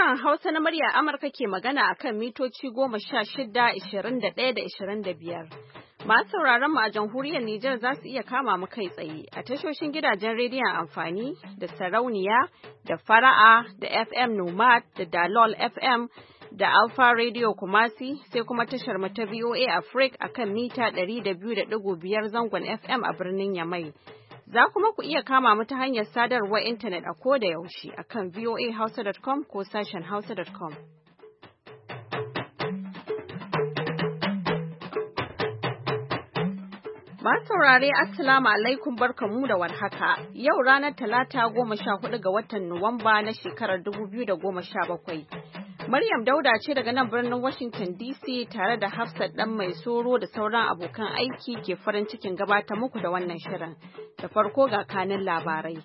Sashen Hausa na murya Amurka ke magana a kan mitoci 16, 21 da 25. Masu sauraron mu a jamhuriyar Nijar za su iya kama mu kai tsaye a tashoshin gidajen rediyon amfani da Sarauniya da Fara'a da FM Nomad da Dalol FM da Alpha Radio Kumasi sai kuma tashar mu ta VOA Africa a kan mita 200.5 zangon FM a birnin Yamai. Za kuma ku iya kama mu ta hanyar sadarwar intanet a koda yaushe a kan voahausa.com ko sashen hausa.com. Masu saurare Assalamu alaikum barkamu da warhaka. Yau ranar Talata 14 ga watan Nuwamba na shekarar 2017. Maryam Dauda ce daga nan birnin Washington DC tare da Hafsat dan mai soro da sauran abokan aiki ke farin cikin gabatar muku da wannan shirin. Da farko ga kanin labarai.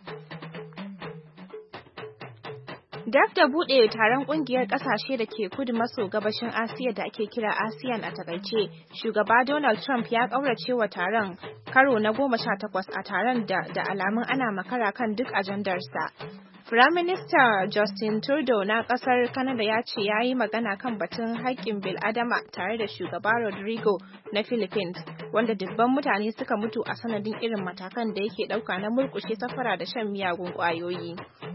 Daf da buɗe taron ƙungiyar ƙasashe da ke kudu maso gabashin Asiya da ake kira ASEAN a takaice, shugaba Donald Trump ya ƙaurace wa taron karo na 18 a taron da alamun ana makara kan duk ajandarsa. Firaminista Justin Trudeau na ƙasar Canada ya ce ya yi magana kan batun haƙƙin bil'adama tare da shugaba Rodrigo na Philippines, wanda dubban mutane suka mutu a sanadin irin matakan da yake ɗauka na murƙushe safara da shan miyagun ƙwayoyi.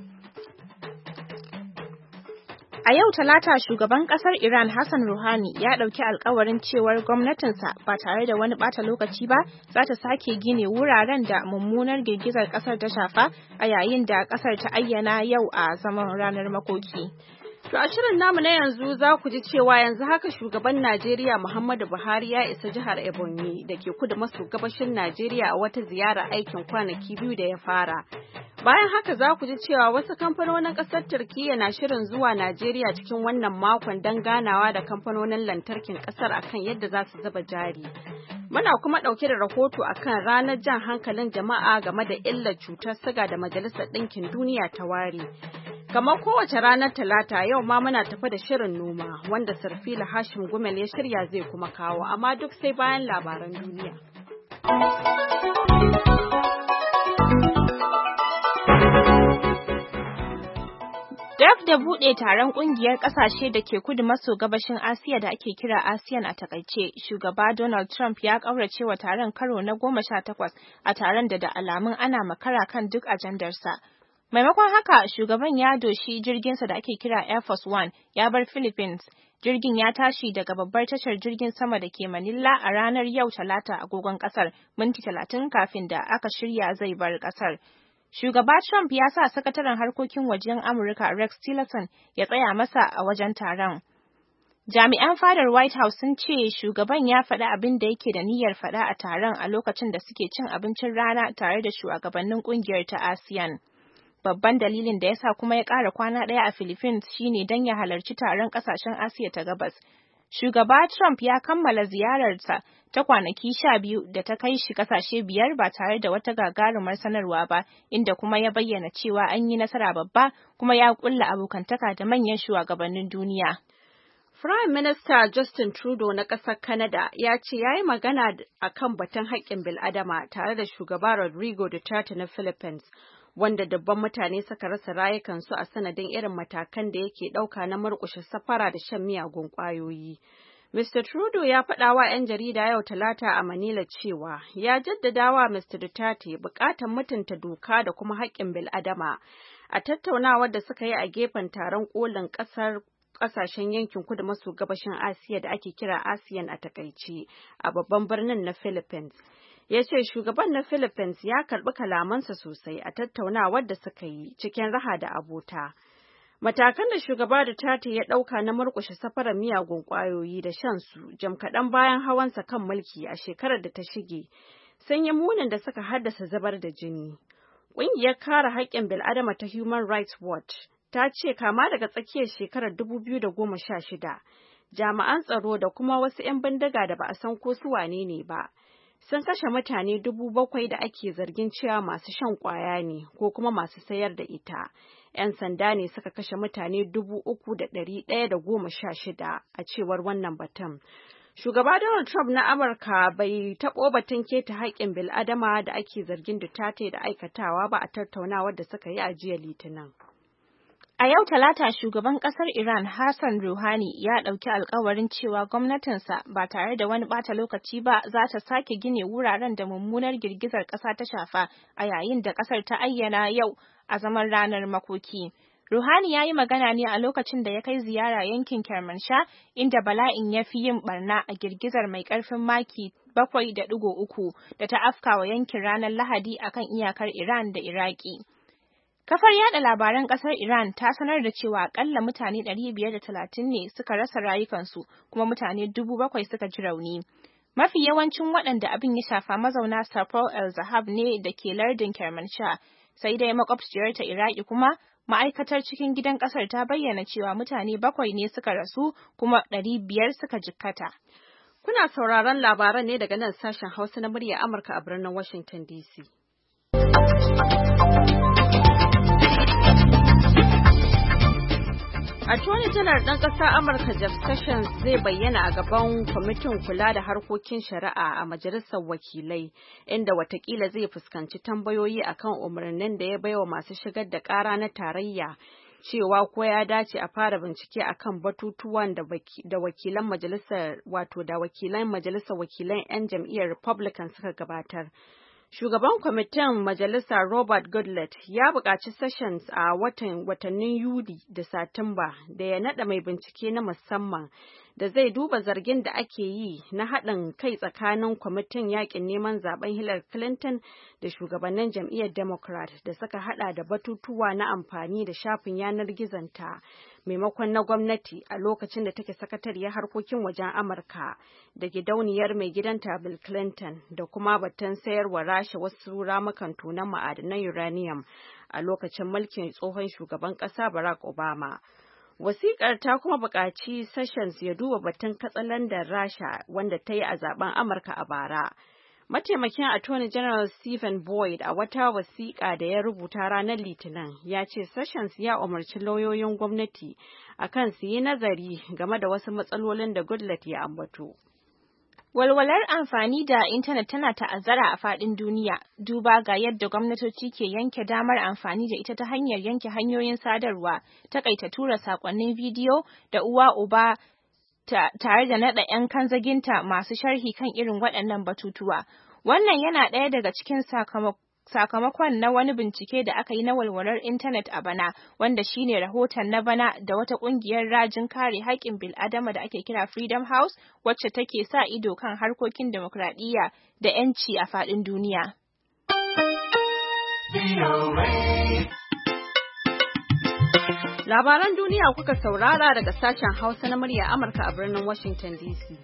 A yau Talata shugaban kasar Iran Hassan Rouhani ya ɗauki alkawarin cewar gwamnatinsa ba tare da wani ɓata lokaci ba za ta sake gine wuraren da mummunar girgizar kasar ta shafa a yayin da kasar ta ayyana yau a zaman ranar makoki. To a shirin namu na yanzu za ku ji cewa yanzu haka shugaban Najeriya Muhammadu Buhari ya isa jihar Ebonyi da ke kudu maso gabashin Najeriya a wata ziyara aikin kwanaki 2 da ya fara. Bayan haka za ku ji cewa wasu kamfanonin ƙasar Turkiyya na shirin zuwa Najeriya cikin wannan makon don ganawa da kamfanonin lantarkin ƙasar akan yadda za su zuba jari. Muna kuma ɗauke da rahoto akan ranar jan hankalin jama'a game da illar cutar siga da Majalisar Ɗinkin Duniya ta ware. Kamar kowace ranar Talata yau ma muna tafi da shirin noma wanda Sarfila Hashim Gumel ya shirya zai kuma kawo, amma duk sai bayan labaran duniya. Daf da buɗe taron ƙungiyar ƙasashe da ke kudu maso gabashin Asiya da ake kira ASEAN a takaice, shugaba Donald Trump ya ƙaurace wa taron karo na 18 a taron da alamun ana makara kan duk ajandarsa. Maimakon haka, shugaban ya doshi jirginsa da ake kira Air Force One ya bar Philippines. Jirgin ya tashi daga babbar tashar jirgin sama da ke Manila a ranar yau Talata agogon ƙasar, minti 30 kafin da aka shirya zai bar ƙasar. Shugaba Trump ya sa sakataren harkokin wajen Amurka Rex Tillerson ya tsaya masa a wajen taron. Jami'an fadar White House sun ce shugaban ya faɗi abin da yake da niyyar faɗa a taron a lokacin da suke cin abincin rana tare da shugabannin ƙungiyar ta ASEAN. Babban dalilin da ya sa kuma ya ƙara kwana ɗaya a Philippines shine don ya halarci taron ƙasashen Asiya ta Gabas. Shugaba Trump ya kammala ziyararsa ta kwanaki 12 da ta kai shi ƙasashe 5 ba tare da wata gagarumar sanarwa ba, inda kuma ya bayyana cewa an yi nasara babba kuma ya ƙulla abokantaka da manyan shugabannin duniya. Prime Minister Justin Trudeau na ƙasar Canada ya ce ya yi magana a kan batun haƙƙin bil'adama tare da shugaba Rodrigo Duterte na Philippines, wanda dabban mutane suka rasa rayukansu a sanadin irin matakan da yake ɗauka na murƙushe safara da shan miyagun ƙwayoyi. Mr. Trudeau ya faɗa wa 'yan jarida yau Talata a Manila cewa ya jaddada wa Mr. Duterte buƙatar mutunta doka da kuma haƙƙin bil'adama a tattaunawar da suka yi a gefen taron ƙolin ƙasashen yankin kudu maso gabashin Asiya da ake kira ASEAN a takaice a babban birnin na Philippines. Ya ce shugaban na Philippines ya karɓi kalamansa sosai a tattaunawar da suka yi cikin raha da abota. Matakan da shugaba Duterte ya ɗauka na murƙushe safarar miyagun ƙwayoyi da shan su jim kaɗan bayan hawansa kan mulki a shekarar da ta shige sun yi munin da suka haddasa zubar da jini. Ƙungiyar kare haƙƙin bil'adama ta Human Rights Watch ta ce kama daga tsakiyar shekarar 2016 jami'an tsaro da kuma wasu 'yan bindiga da ba a san ko su wane ne ba sun kashe mutane 7,000 da ake zargin cewa masu shan ƙwaya ne ko kuma masu sayar da ita. 'Yan sanda ne suka kashe mutane 3,116 a cewar wannan batun. Shugaba Donald Trump na Amurka bai taɓo batun keta haƙƙin bil'adama da ake zargin Duterte da aikatawa ba a tattaunawar da suka yi a jiya Litinin. A yau Talata shugaban ƙasar Iran Hassan Rouhani ya ɗauki alkawarin cewa gwamnatinsa ba tare da wani ɓata lokaci ba za ta sake gine wuraren da mummunar girgizar ƙasa ta shafa a yayin da ƙasar ta ayyana yau a zaman ranar makoki. Rouhani ya yi magana ne a lokacin da ya kai ziyara yankin Kermanshah inda bala'in ya fi yin barna a girgizar mai ƙarfin maki 7.3 da ta afkawa yankin ranar Lahadi akan iyakar Iran da Iraki. Kafar yada labaran kasar Iran ta sanar da cewa akalla mutane 530 ne suka rasa rayukansu kuma mutane 7,000 suka ji rauni. Mafi yawancin waɗanda abin ya shafa mazauna Safar el-Zahab ne da ke lardin Kermanshah, sai dai makwabciyarta Iraki kuma ma'aikatar cikin gidan kasar ta bayyana cewa mutane 7 ne suka rasu kuma 500 suka jikkata. Kuna sauraron labaran ne daga nan sashen Hausa na murya Amurka a birnin Washington DC. Attorney General ɗan ƙasar Amurka Jeff Sessions zai bayyana a gaban kwamitin kula da harkokin shari'a a Majalisar Wakilai, inda watakila zai fuskanci tambayoyi akan umarnin da ya baiwa masu shigar da ƙara na tarayya cewa ko ya dace a fara bincike akan batutuwan da wakilan majalisar wakilan 'yan jam'iyyar Republican suka gabatar. Shugaban kwamitin majalisa Robert Goodlatte ya buƙaci Sessions a watannin Yuli da Satumba da ya naɗa mai bincike na musamman da zai duba zargin da ake yi na haɗin kai tsakanin kwamitin yaƙin neman zaben Hillary Clinton da shugabannin jam'iyyar Democrat da suka haɗa da batutuwa na amfani da shafin yanar gizonta maimakon na gwamnati a lokacin da take sakatariyar harkokin wajen Amurka da gidauniyar mai gidanta Bill Clinton da kuma batun sayarwa Rasha wasu ramukan tonon ma'adanan uranium a lokacin mulkin tsohon shugaban ƙasa Barack Obama. Wasiƙar ta kuma buƙaci Sessions ya duba batun katsalandar Rasha wanda ta yi a zaben Amurka a bara. Mataimakin Attorney General Stephen Boyd a wata wasiƙa da ya rubuta ranar Litinin ya ce Sessions ya umarci lauyoyin gwamnati akan su yi nazari game da wasu matsalolin da Goodlatte ya ambato. Walwalar amfani da intanet tana ta'azzara a faɗin duniya, duba ga yadda gwamnatoci ke yanke damar amfani da ita ta hanyar yanke hanyoyin sadarwa, takaita tura sakonnin bidiyo da uwa uba tare da naɗa 'yan kanzaginta masu sharhi kan irin waɗannan batutuwa. Wannan yana ɗaya daga cikin sakamakon na wani bincike da aka yi na walwalar intanet a bana, wanda shine rahoton na bana da wata ƙungiyar rajin kare haƙƙin bil'adama da ake kira Freedom House, wacce take sa ido kan harkokin demokradiyya da 'yanci a faɗin duniya. Labaran duniya kuka saurara daga sashen Hausa na murya Amurka a birnin Washington DC.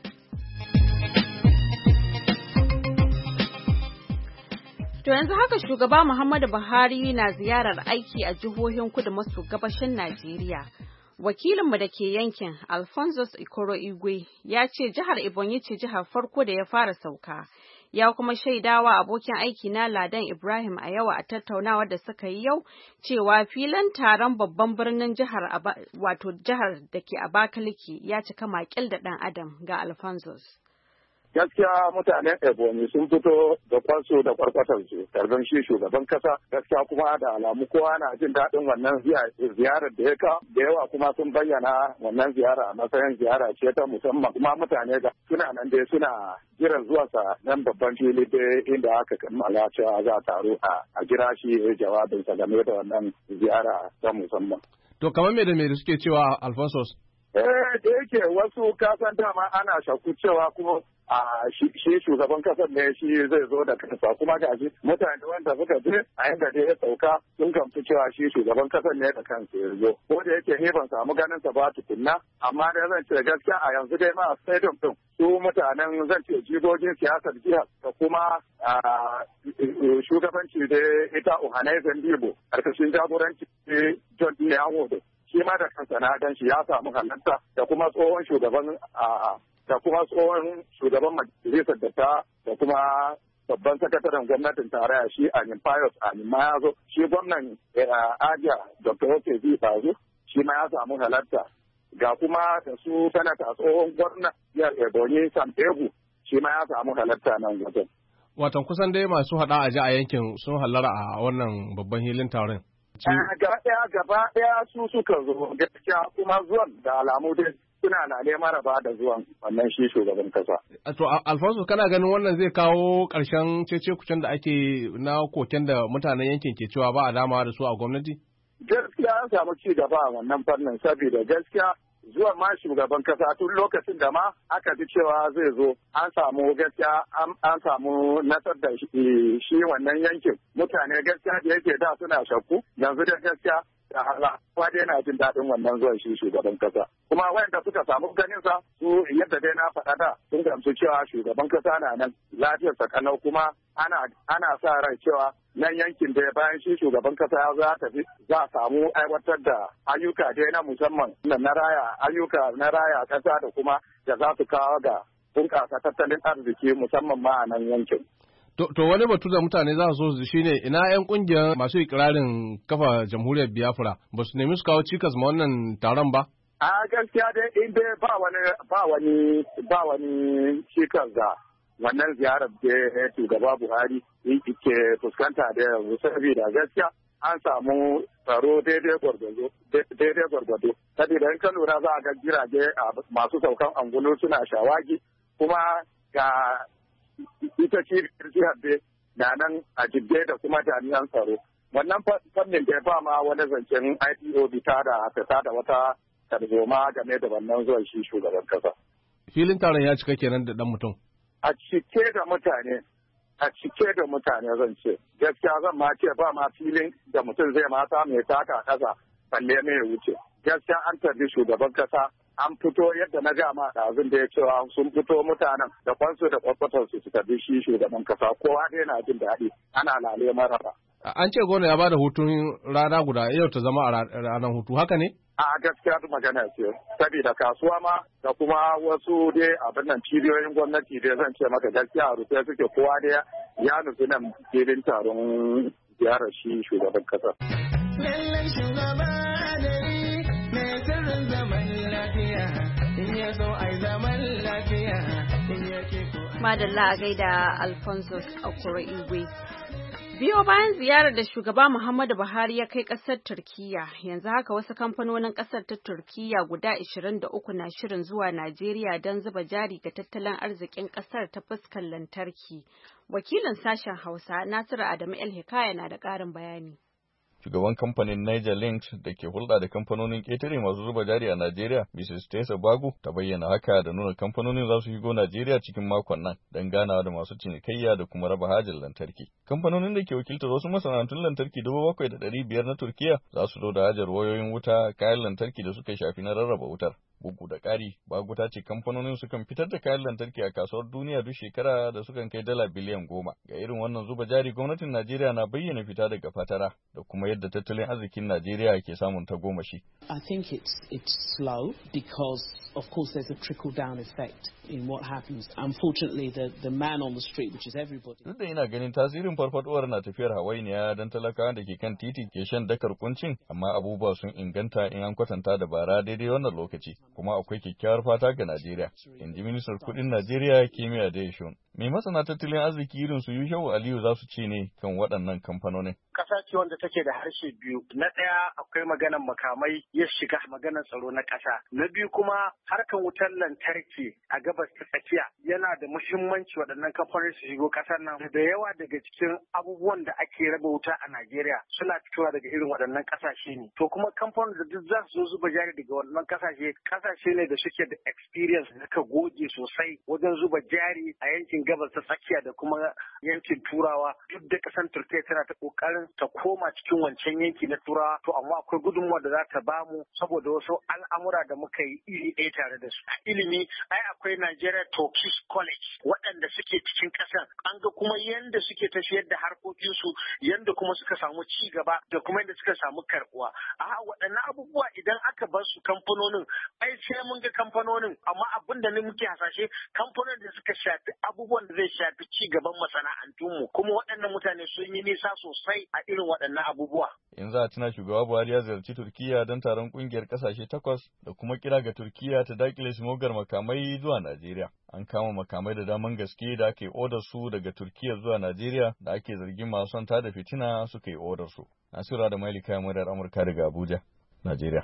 To yanzu haka shugaba Muhammadu Buhari na ziyarar aiki a jihohin kudu maso gabashin Najeriya. Wakilinmu da ke yankin Alphonsus Ikoro Igwe ya ce jihar Ebonyi ce jihar farko da ya fara sauka. Ya kuma shaidawa abokin aiki na Ladan Ibrahim a yawa a tattaunawar da suka yi yau cewa filin taron babban birnin jihar jihar da ke Abakaliki ya cika makil da ɗan adam ga Alphonsus. Gaskiya mutanen Ebonyi sun fito da kwansu da kwarkwatarsu karban shi shugaban kasa, gaskiya kuma da alamu kowa na jin daɗin wannan ziyarar da ya ka, da yawa kuma sun bayyana wannan ziyara a matsayin ziyara ce ta musamman, kuma mutane da suna nan dai suna jiran zuwansa nan babban fili dai inda aka kammala cewa za a taro a jira shi jawabinsa game da wannan ziyara ta musamman. To kamar me da suke cewa Alphonsus? Da yake wasu kasan dama ana shakku cewa kuma shi shugaban kasar ne shi zai zo da kansa, kuma ga shi mutane wanda suka je a yanda da ya sauka sun gamsu cewa shi shugaban kasar ne da kansa ya zo, ko da yake ni ban samu ganin sa ba tukunna, amma dai zan ce gaskiya a yanzu dai ma stadium din su mutanen zan ce jigogin siyasar jihar da kuma shugabanci da ita Ohanaeze Ndigbo karkashin jagoranci John Nyawo shi ma da kansa na gan shi ya samu halarta da kuma tsohon shugaban majalisar da kuma babban sakataren gwamnatin tarayya shi Pius Anima ya zo, shi gwamnan Abia Dr. Okezie Bazu shi ma ya samu halarta, ga kuma da su sanata tsohon gwamnan jihar Ebonyi Sam Egwu shi ma ya samu halarta nan wajen. Watan kusan dai masu hada a ji a yankin sun hallara a wannan babban hilin taron. Gaba ɗaya su suka zo gaskiya kuma zuwan da alamu dai suna lale maraba da zuwan wannan shi shugaban kasa. To Alfonso kana ganin wannan zai kawo ƙarshen cece-kucen da ake na koken da mutanen yankin ke cewa ba a damawa da su a gwamnati? Gaskiya an samu ci gaba a wannan fannin saboda gaskiya zuwan ma shugaban kasa tun lokacin da ma aka ji cewa zai zo an samu gaskiya an samu nasar da shi wannan yankin mutane gaskiya da yake da suna shakku yanzu da gaskiya da hala kowa dai yana jin daɗin wannan zuwan shi shugaban kasa kuma wayanda suka samu ganin sa su yadda dai na faɗa da sun gamsu cewa shugaban kasa na nan lafiyar sa kuma ana sa rai cewa nan yankin da bayan shi shugaban kasa ya za a samu aiwatar da ayyuka dai na musamman na raya kasa da kuma da za su kawo ga bunƙasa tattalin arziki musamman ma a nan yankin. To wani batu da mutane za su so shine ina 'yan kungiyar masu ikirarin kafa jamhuriyar Biafra ba su nemi su kawo cikas ma wannan taron ba? A gaskiya dai in dai ba wani cikas da wannan ziyarar da shugaba Buhari ke fuskanta da yanzu saboda gaskiya an samu tsaro daidai gwargwado. Saboda in ka lura za a ga jirage masu saukan angulu suna shawagi kuma ga ita cibiyar jihar da nan a jibge da kuma jami'an tsaro. Wannan fannin da ba ma wani zancen IPOB ta da wata tarzoma game da wannan zuwan shi shugaban kasa. Filin taron ya cika kenan da dan mutum. A cike da mutane zan ce. Gaskiya zan ma ce ba ma filin da mutum zai ma samu ya taka kasa balle mai wuce. Gaskiya an tarbi shugaban kasa an fito yadda na gama ɗazun da ya cewa sun fito mutanen da kwansu da kwakwatarsu su tarbi shi shugaban kasa kowa dai na jin daɗi ana lale maraba. An ce gona ya bada hutun rana guda yau ta zama a ranar hutu haka ne? A gaskiya magana ce saboda kasuwa ma da kuma wasu dai abin nan cibiyoyin gwamnati dai zan ce maka gaskiya a rufe suke kowa dai ya nufi nan filin taron ziyarar shi shugaban kasa. Lallai shugaba adali mai sirrin zaman lafiya in ya so ai zaman lafiya in ya ke ko. Madalla a gaida Alphonsus Okoro Igwe. Biyo bayan ziyarar da shugaba Muhammadu Buhari ya kai ƙasar Turkiyya, yanzu haka wasu kamfanonin ƙasar ta Turkiyya guda 23 na shirin zuwa Najeriya don zuba jari ga tattalin arzikin ƙasar ta fuskar lantarki. Wakilin sashen Hausa, Nasiru Adamu El Hikaya na da ƙarin bayani. Shugaban kamfanin Niger Links da ke hulɗa da kamfanonin ƙetare masu zuba jari a Najeriya, Mrs. Tessa Bagu, ta bayyana haka da nuna kamfanonin za su shigo Najeriya cikin makon nan don ganawa da masu cinikayya da kuma raba hajar lantarki. Kamfanonin da ke wakiltar wasu masana'antun lantarki 7,500 na Turkiya za su zo da hajar wayoyin wuta, kayan lantarki da suka shafi na rarraba wutar. Bugu da ƙari, Bagu ta ce kamfanonin sukan fitar da kayan lantarki a kasuwar duniya duk shekara da sukan kai dala biliyan 10. Ga irin wannan zuba jari, gwamnatin Najeriya na bayyana fita daga fatara da kuma yadda tattalin arzikin Najeriya ke samun tagomashi. I think it's slow because of course there's a trickle down effect in what happens. Unfortunately the man on the street, which is everybody. Duk da ina ganin tasirin farfaduwar na tafiyar hawainiya don talakawa da ke kan titi ke shan dakar kuncin, amma abubuwa sun inganta in an kwatanta da bara daidai wannan lokaci. Kuma akwai kyakkyawar fata ga Najeriya, in ji ministar kudin Najeriya Kemiya Adeyeshun. Mai masana tattalin arziki irin su Yushewu Aliyu za su ce ne kan waɗannan kamfanonin. Ƙasa ce wanda take da harshe biyu. Na ɗaya akwai maganar makamai ya shiga maganar tsaro na ƙasa. Na biyu kuma harkar wutar lantarki a gabas ta tsakiya yana da muhimmanci waɗannan kamfanonin su shigo ƙasar nan. Da yawa daga cikin abubuwan da ake raba wuta a Najeriya suna fitowa daga irin waɗannan ƙasashe ne. To kuma kamfanonin da duk za su zo zuba jari daga waɗannan ƙasashe ne da suke da experience da suka goge sosai wajen zuba jari a yankin gabas ta tsakiya da kuma yankin Turawa. Duk da ƙasar Turkiyya tana ta ƙoƙarin ta koma cikin wancan yanki na Turawa, to amma akwai gudunmuwa da za ta bamu saboda wasu al'amura da muka yi iri ɗaya tare da su. A ilimi, ai akwai Nigeria Turkish College waɗanda suke cikin ƙasar. An ga kuma yanda suke tafiyar da harkokinsu, yanda kuma suka samu ci gaba da kuma yanda suka samu karɓuwa. A waɗannan abubuwa idan aka bar su kamfanonin, ai ai sai mun ga kamfanonin, amma abin da ne muke hasashe kamfanonin da suka shafi abubuwan da zai shafi ci gaban masana'antunmu, kuma waɗannan mutane sun yi nisa sosai a irin waɗannan abubuwa. In za a tuna shugaba Buhari ya ziyarci Turkiya don taron kungiyar kasashe 8 da kuma kira ga Turkiya ta dakile smogar makamai zuwa Najeriya. An kama makamai da daman gaske da ake odar su daga Turkiya zuwa Najeriya da ake zargin masu son tada fitina suka yi odar su. Nasira da Mailika ya murar Amurka daga Abuja, Najeriya.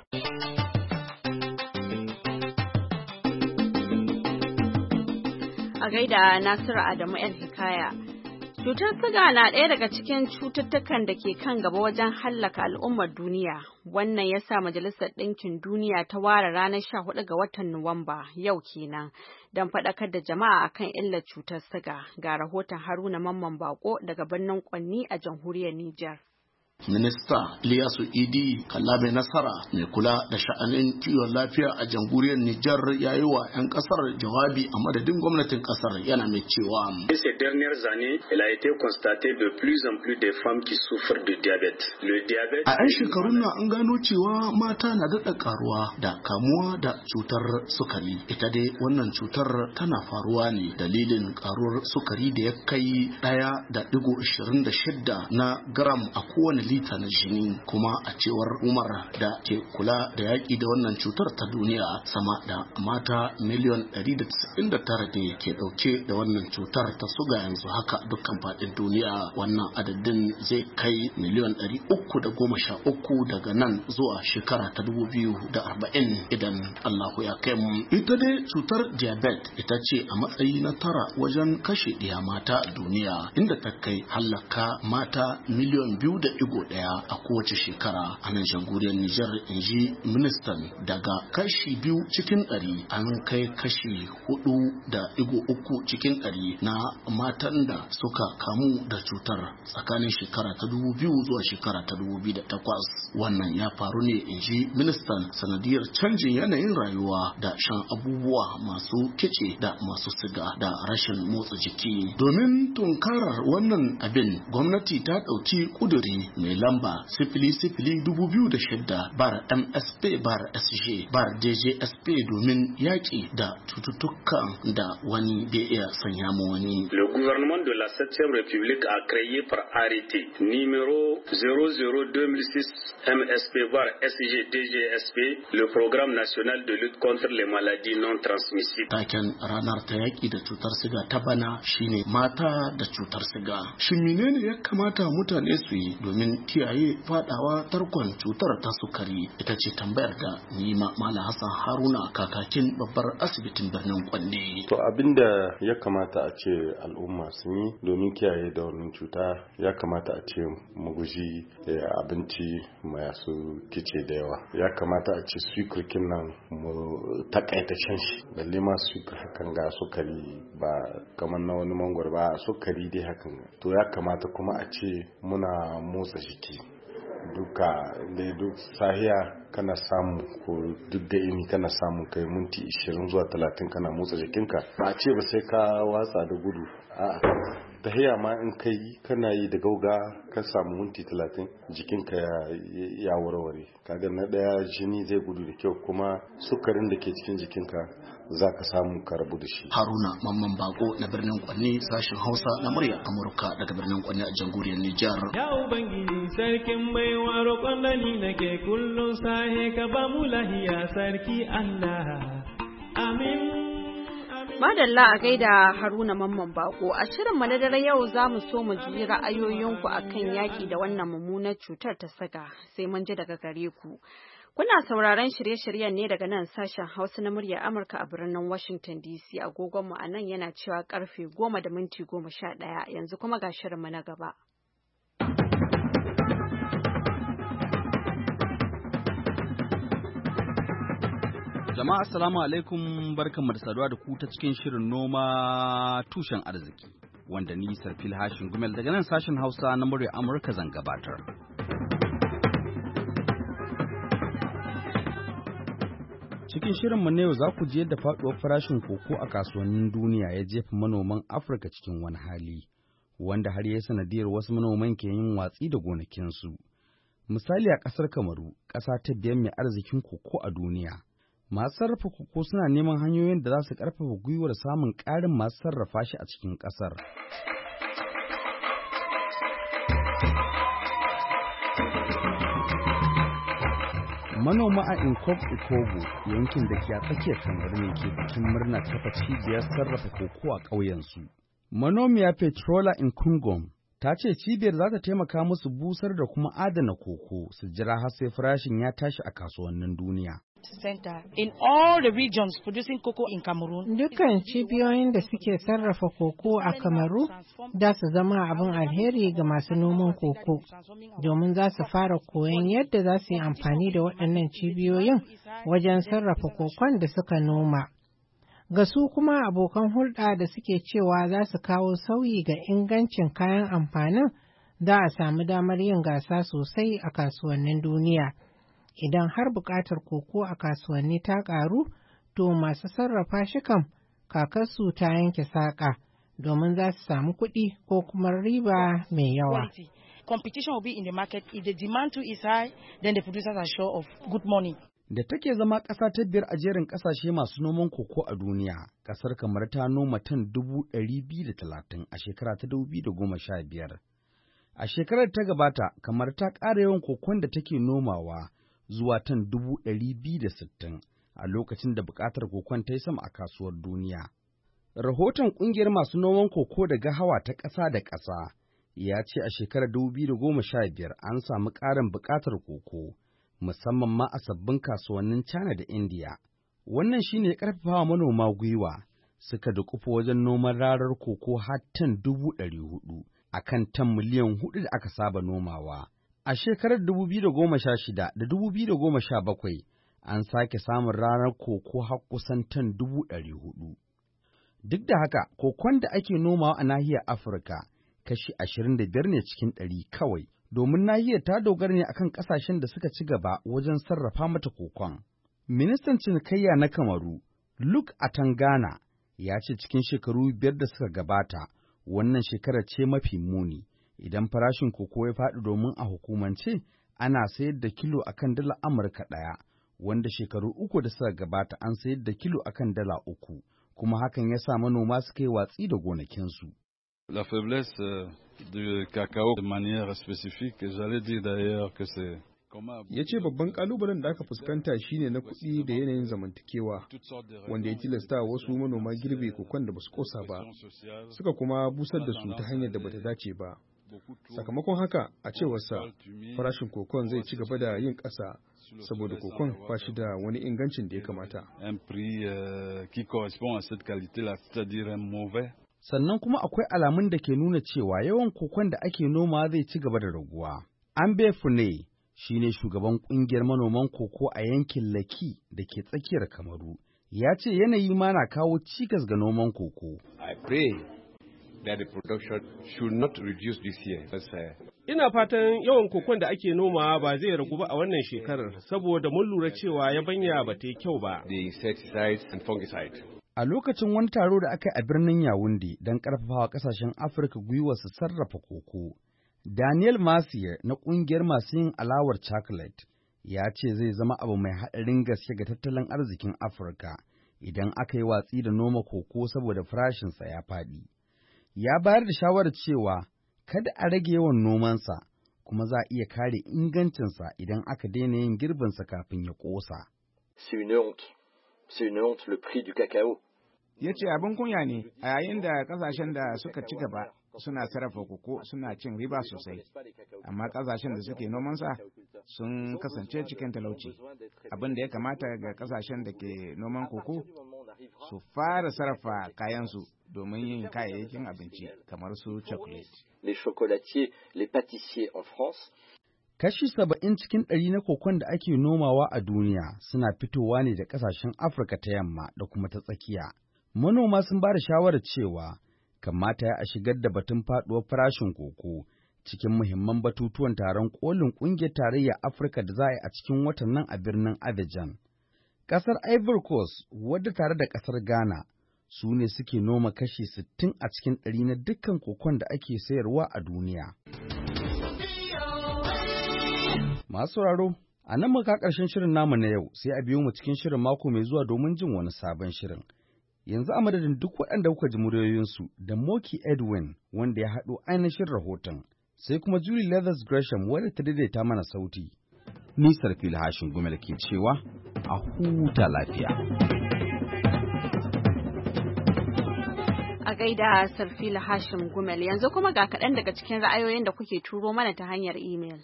A gaida Nasiru Adamu El Hikaya. Cutar siga na ɗaya daga cikin cututtukan da ke kan gaba wajen hallaka al'ummar duniya. Wannan ya sa Majalisar Ɗinkin Duniya ta ware ranar 14 ga watan Nuwamba yau kenan don faɗakar da jama'a akan illar cutar siga. Ga rahoton Haruna Mamman Bako daga birnin Kwanni a jamhuriyar Nijar. Minista Ilyasu Idi Kalla mai nasara mai kula da sha'anin kiwon lafiya a jamhuriyar Nijar ya yi wa 'yan kasar jawabi a madadin gwamnatin kasar yana mai cewa Ces dernières années, il a été constaté de plus en plus de femmes qui souffrent de diabète. Le diabète a 'yan shekarun nan an gano cewa mata na daɗa karuwa da kamuwa da cutar sukari. Ita dai wannan cutar tana faruwa ne dalilin karuwar sukari da ya kai 1.26 na gram a kowane lita na jini, kuma a cewar Umar da ke kula da yaƙi da wannan cutar ta duniya, sama da mata miliyan 199 ne ke ɗauke da wannan cutar ta suga yanzu haka dukkan faɗin duniya. Wannan adadin zai kai miliyan 313 daga nan zuwa shekara ta 2040 idan Allahu ya kai mu. Ita dai cutar diabetes ita ce a matsayi na 9 wajen kashe ɗiya mata a duniya, inda ta kai hallaka mata miliyan 2.1 a kowace shekara a nan jamhuriyar Nijar, in ji ministan. Daga kashi 2 cikin 100 an kai kashi 4.3 cikin 100 na matan da suka kamu da cutar tsakanin shekara ta 2000 zuwa shekara ta 2008. Wannan ya faru ne, in ji ministan, sanadiyar canjin yanayin rayuwa da shan abubuwa masu kice da masu siga da rashin motsa jiki. Domin tunkarar wannan abin, gwamnati ta ɗauki ƙuduri mai lamba 00-2006 bar MSP bar SG bar DGSP domin yaƙi da cututtukan da wani bai iya sanya mu wani. Le gouvernement de la 7e République a créé par arrêté numéro 00-2006 MSP bar SG DGSP le programme national de lutte contre les maladies non transmissibles. Taken ranar ta yaƙi da cutar siga ta bana shine mata da cutar siga. Shin menene ya kamata mutane su yi domin kiyaye fadawa tarkon cutar ta sukari? Ita ce tambayar da ni Malam Hassan Haruna, kakakin babbar asibitin birnin Kwanne. To abinda ya kamata a ce al'umma sun yi domin kiyaye da wannan cuta, ya kamata a ce mu guji abinci masu kice da yawa. Ya kamata a ce sukurkin nan mu takaita shan shi, balle ma sukur hakan ga sukari ba kamar na wani mangwaro ba, sukari dai hakan. To ya kamata kuma a ce muna motsa jiki duka da duk sahiya kana samu, ko duk da ini kana samu kai minti 20 zuwa 30 kana motsa jikinka. Ba a ce ba sai ka watsa da gudu, a'a, tahiya ma in kai kana yi da gauga ka samu minti 30 jikinka ya warware. Kaga na daya jini zai gudu da kyau, kuma sukarin da ke cikin jikinka za ka samu ka rabu da shi. Haruna Mamman Bako na birnin Kwanne, sashen Hausa na murya Amurka daga birnin Kwanne a jamhuriyar Nijar. Ya Ubangiji sarkin baiwa roƙon da ni nake kullum sahe ka ba mu lahiya sarki Allah. Amin. Madalla a gaida Haruna Mamman Bako. A shirin na dare yau za mu so mu ji ra'ayoyinku akan yaƙi da wannan mummunar cutar ta siga, sai mun ji daga gare ku. Kuna sauraron shirye-shiryen ne daga nan sashen Hausa na murya Amurka a birnin Washington DC. Agogonmu a nan yana cewa karfe 10:11, yanzu kuma ga shirinmu na gaba. Jama'a assalamu alaikum, barkanmu da saduwa da ku ta cikin shirin noma tushen arziki, wanda ni Sarfil Hashin Gumel daga nan sashen Hausa na murya Amurka zan gabatar. Cikin shirinmu na yau za ku ji yadda faɗuwar farashin koko a kasuwannin duniya ya jefa manoman Afirka cikin wani hali, wanda har ya sanadiyar wasu manoman ke yin watsi da gonakinsu. Misali a ƙasar Kamaru, ƙasa ta biyar mai arzikin koko a duniya, Masu sarrafa koko suna neman hanyoyin da za su ƙarfafa gwiwar samun ƙarin masu sarrafa shi a cikin ƙasar. Manoma a Nkob Ikogo, yankin da ke a tsakiyar Kamaru ne ke bikin murna kafa cibiyar sarrafa koko a ƙauyensu. Manomiya Petrola Nkungom ta ce cibiyar za ta taimaka musu busar da kuma adana koko su jira har sai farashin ya tashi a kasuwannin duniya. In all the regions producing cocoa in Cameroon. Dukkan cibiyoyin da suke sarrafa koko a Kamaru za su zama abin alheri ga masu noman koko, domin za su fara koyon yadda za su yi amfani da waɗannan cibiyoyin wajen sarrafa kokon da suka noma. Ga su kuma abokan hulɗa da suke cewa za su kawo sauyi ga ingancin kayan amfanin, za a samu damar yin gasa sosai a kasuwannin duniya. Idan har buƙatar koko a kasuwanni ta ƙaru, to masu sarrafa shi kam kakarsu ta yanke saƙa, domin za su samu kuɗi ko kuma riba mai yawa. Competition will be in the market. If the demand too is high, then the producers are sure of good money. Da take zama ƙasa ta biyar a jerin ƙasashe masu noman koko a duniya, ƙasar Kamar ta noma tan 230 a shekara ta 2015. A shekarar ta gabata, Kamar ta ƙara yawan kokon da take nomawa zuwa tan 260 a lokacin da buƙatar kokon ta yi sama a kasuwar duniya. Rahoton ƙungiyar masu noman koko da gahawa ta ƙasa da ƙasa ya ce a shekarar 2015 an samu ƙarin buƙatar koko, musamman ma a sabbin kasuwannin China da India. Wannan shi ne ƙarfafawa manoma gwiwa suka dukufa wajen noman rarar koko har tan 400 a kan tan miliyan 4 da aka saba nomawa. A shekarar 2016 da 2017 an sake samun ranar koko har kusan tan 400. Duk da haka, kokon da ake nomawa a nahiyar Afirka kashi 25 ne cikin 100 kawai, domin nahiyar ta dogara ne akan ƙasashen da suka ci gaba wajen sarrafa mata kokon. Ministan cinikayya na Kamaru, Luke Atangana, ya ce cikin shekaru 5 da suka gabata, wannan shekarar ce mafi muni. Idan farashin koko ya faɗi domin a hukumance ana sayar da kilo akan dala Amurka ɗaya, wanda shekaru 3 da suka gabata an sayar da kilo akan dala 3, kuma hakan ya sa manoma suka yi watsi da gonakinsu. La faiblesse du cacao de manière spécifique, j'allais dire d'ailleurs que c'est. Ya ce babban kalubalen da aka fuskanta shine na kuɗi da yanayin zamantakewa, wanda ya tilasta wasu manoma girbe kokon da basu kosa ba, suka kuma busar da su ta hanyar da bata dace ba. Sakamakon haka, a cewarsa, farashin kokon zai ci gaba da yin ƙasa saboda kokon ba shi da wani ingancin da ya kamata. Sannan kuma akwai alamun da ke nuna cewa yawan kokon da ake noma zai ci gaba da raguwa. Ambe Fune shi ne shugaban ƙungiyar manoman koko a yankin Laki da ke tsakiyar Kamaru. Ya ce yanayi ma na kawo cikas ga noman koko. That the production should not reduce this year. Ina fatan yawan kokon da ake nomawa ba zai ragu ba a wannan shekarar, saboda mun lura cewa yabanya ba ta yi kyau ba. The insecticides and fungicides. A lokacin wani taro da aka yi a birnin Yawunde don ƙarfafawa ƙasashen Afirka gwiwa su sarrafa koko, Daniel Masier na ƙungiyar masu yin alawar chocolate ya ce zai zama abu mai haɗarin gaske ga tattalin arzikin Afirka idan aka yi watsi da noma koko saboda farashinsa ya faɗi. Ya bayar da shawarar cewa kada a rage yawan nomansa, kuma za a iya kare ingancinsa idan aka daina yin girbinsa kafin ya ƙosa. Ya ce abin kunya ne a yayin da ƙasashen da suka ci gaba suna sarrafa koko suna cin riba sosai, amma ƙasashen da suke nomansa sun kasance cikin talauci. Abin da ya kamata ga ƙasashen da ke noman koko su fara sarrafa kayansu domin yin kayayyakin abinci kamar su chocolate. Kashi 70 cikin 100 na kokon da ake nomawa a duniya suna fitowa ne da ƙasashen Afirka ta yamma da kuma ta tsakiya. Manoma sun ba da shawarar cewa kamata a shigar da batun faɗuwar farashin koko cikin muhimman batutuwan taron kolin ƙungiyar tarayyar Afirka da za a yi a cikin watan nan a birnin Abidjan. Ƙasar Ivory Coast, wadda tare da ƙasar Ghana, su ne suke noma kashi 60 a cikin 100 na dukkan kokon da ake sayarwa a duniya. Masu sauraro, A nan muka ƙarshen shirin namu na yau, sai a biyo mu cikin shirin mako mai zuwa domin jin wani sabon shirin. Yanzu a madadin duk waɗanda kuka ji muryoyinsu da Moki Edwin wanda ya haɗo ainihin rahoton, sai kuma Julie Leathers Gresham wadda ta daidaita mana sauti. Ni Sarfil Hashin Gumel ke cewa a huta lafiya. A gaida Sarfil Hashim Gumel, yanzu kuma ga kaɗan daga cikin ra'ayoyin da kuke turo mana ta hanyar imel.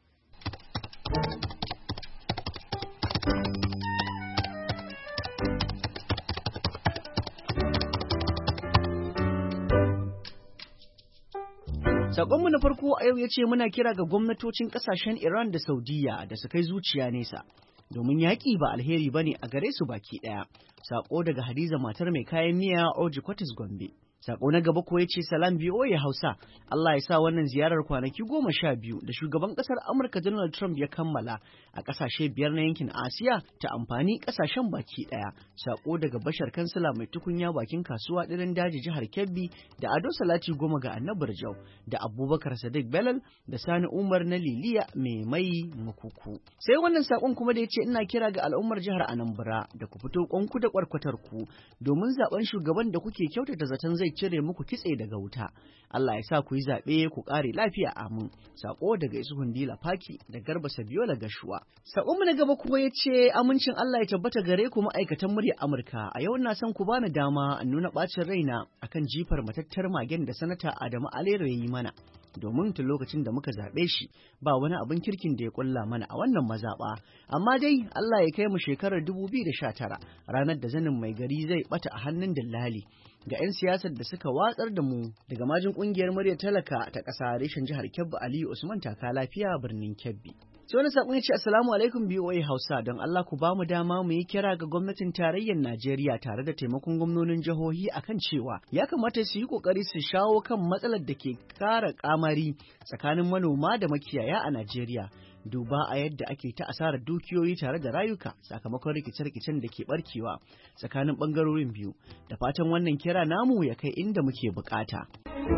Sakonmu na farko a yau ya ce muna kira ga gwamnatocin ƙasashen Iran da Saudiya da su kai zuciya nesa, domin yaƙi ba alheri ba ne a gare su baki ɗaya. Sako daga Hadiza matar mai kayan miya Oji Kwatis Gombe. Sako na gaba ko ya ce salam BOA Hausa, Allah ya sa wannan ziyarar kwanaki 12 da shugaban ƙasar Amurka Donald Trump ya kammala a ƙasashe 5 na yankin Asiya ta amfani ƙasashen baki ɗaya. Sako daga Bashar Kansila mai tukunya bakin kasuwa ɗirin daji jihar Kebbi da Ado Salati Goma ga Annabar Jau da Abubakar Sadiq Belal da Sani Umar na Liliya mai makuku. Sai wannan sakon kuma da ya ce ina kira ga al'ummar jihar Anambra da ku fito kwanku da kwarkwatar ku domin zaben shugaban da kuke kyautata zaton zai cire muku kitse daga wuta. Allah ya sa ku yi zaɓe ku ƙare lafiya amin. Sako daga Isuhun Dila Faki da Garba Sabiola Gashuwa. Sakonmu na gaba kuma ya ce amincin Allah ya tabbata gare ku ma'aikatan murya Amurka. A yau na son ku bani dama in nuna ɓacin raina akan jifar matattar magen da sanata Adamu Alero ya yi mana. Domin tun lokacin da muka zaɓe shi ba wani abin kirkin da ya ƙulla mana a wannan mazaɓa. Amma dai Allah ya kai mu shekarar 2019 ranar da zanin mai gari zai ɓata a hannun dillali. Ga 'yan siyasar da suka watsar da mu daga majin ƙungiyar murya talaka ta ƙasa reshen jihar Kebbi Aliyu Usman taka lafiya birnin Kebbi. Sai wani saƙon ya ce Assalamu alaikum BOA Hausa, don Allah ku ba mu dama mu yi kira ga gwamnatin tarayyar Najeriya tare da taimakon gwamnonin jihohi akan cewa ya kamata su yi ƙoƙari su shawo kan matsalar da ke ƙara ƙamari tsakanin manoma da makiyaya a Najeriya. Duba a yadda ake ta asarar dukiyoyi tare da rayuka sakamakon rikice-rikicen da ke barkewa tsakanin ɓangarorin biyu. Da fatan wannan kira namu ya kai inda muke bukata.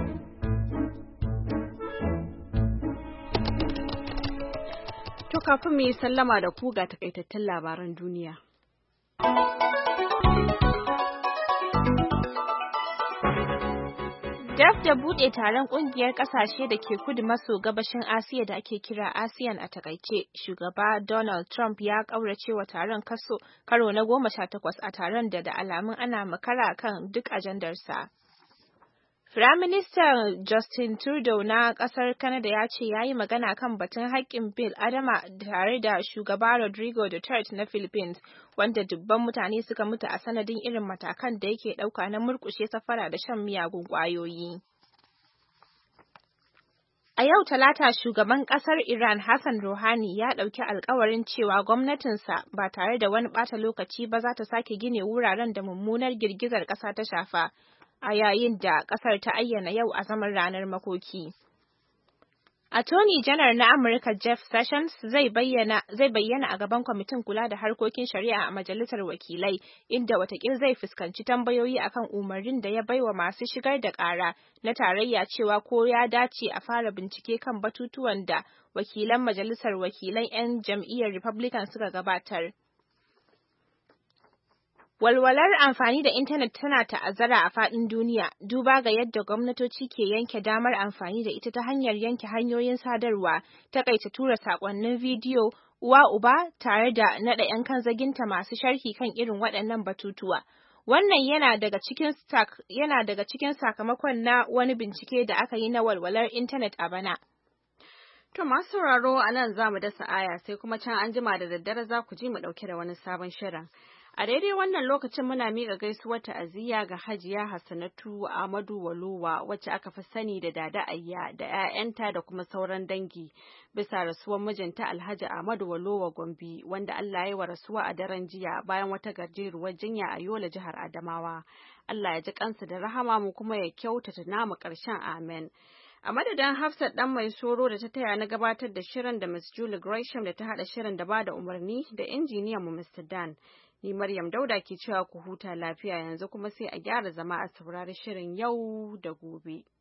To kafin mu yi sallama da ku ga takaitattun labaran duniya. Daf da buɗe taron ƙungiyar ƙasashe da ke kudu maso gabashin Asiya da ake kira ASEAN a takaice, shugaba Donald Trump ya ƙaurace wa taron karo na 18 a taron da alamun ana makara kan duk ajandarsa. Firaministan Justin Trudeau na ƙasar Canada ya ce ya yi magana kan batun haƙƙin bil adama tare da shugaba Rodrigo Duterte na Philippines, wanda dubban mutane suka mutu a sanadin irin matakan da yake ɗauka na murƙushe safara da shan miyagun ƙwayoyi. A yau Talata, shugaban ƙasar Iran Hassan Rouhani ya ɗauki alkawarin cewa gwamnatinsa ba tare da wani ɓata lokaci ba za ta sake gine wuraren da mummunar girgizar ƙasa ta shafa. A yayin da ƙasar ta ayyana yau a zaman ranar makoki. Attorney General na Amurka Jeff Sessions zai bayyana a gaban kwamitin kula da harkokin shari'a a Majalisar Wakilai, inda watakil zai fuskanci tambayoyi akan umarnin da ya baiwa masu shigar da ƙara na tarayya cewa ko ya dace a fara bincike kan batutuwan da wakilan Majalisar Wakilan 'yan jam'iyyar Republican suka gabatar. Walwalar amfani da intanet tana ta'azzara a faɗin duniya, duba ga yadda gwamnatoci ke yanke damar amfani da ita ta hanyar yanke hanyoyin sadarwa, takaita tura saƙonnin bidiyo, uwa uba tare da naɗa 'yan kanzaginta masu sharhi kan irin waɗannan batutuwa. Wannan yana daga cikin sakamakon na wani bincike da aka yi na walwalar intanet a bana. To masu sauraro a nan za mu dasa aya, sai kuma can an jima da daddare za ku ji mu ɗauke da wani sabon shirin. A daidai wannan lokacin muna miƙa gaisuwar ta'aziyya ga Hajiya Hassanatu Ahmadu Walowa wacce aka fi sani da Dada Ayya da 'ya'yanta da kuma sauran dangi bisa rasuwar mijinta Alhaji Ahmadu Walowa Gombe wanda Allah ya yi wa rasuwa a daren jiya bayan wata gajeruwar jinya a Yola jihar Adamawa. Allah ya ji kansa da rahama mu kuma ya kyautata namu ƙarshen amen. A madadin Hafsat ɗan mai soro da ta taya na gabatar da shirin da Miss Julie Gresham da ta haɗa shirin da ba da umarni da injiniyan mu Mr. Dan. Ni Maryam Dauda ke cewa ku huta lafiya yanzu kuma sai a gyara zama a saurari shirin yau da gobe.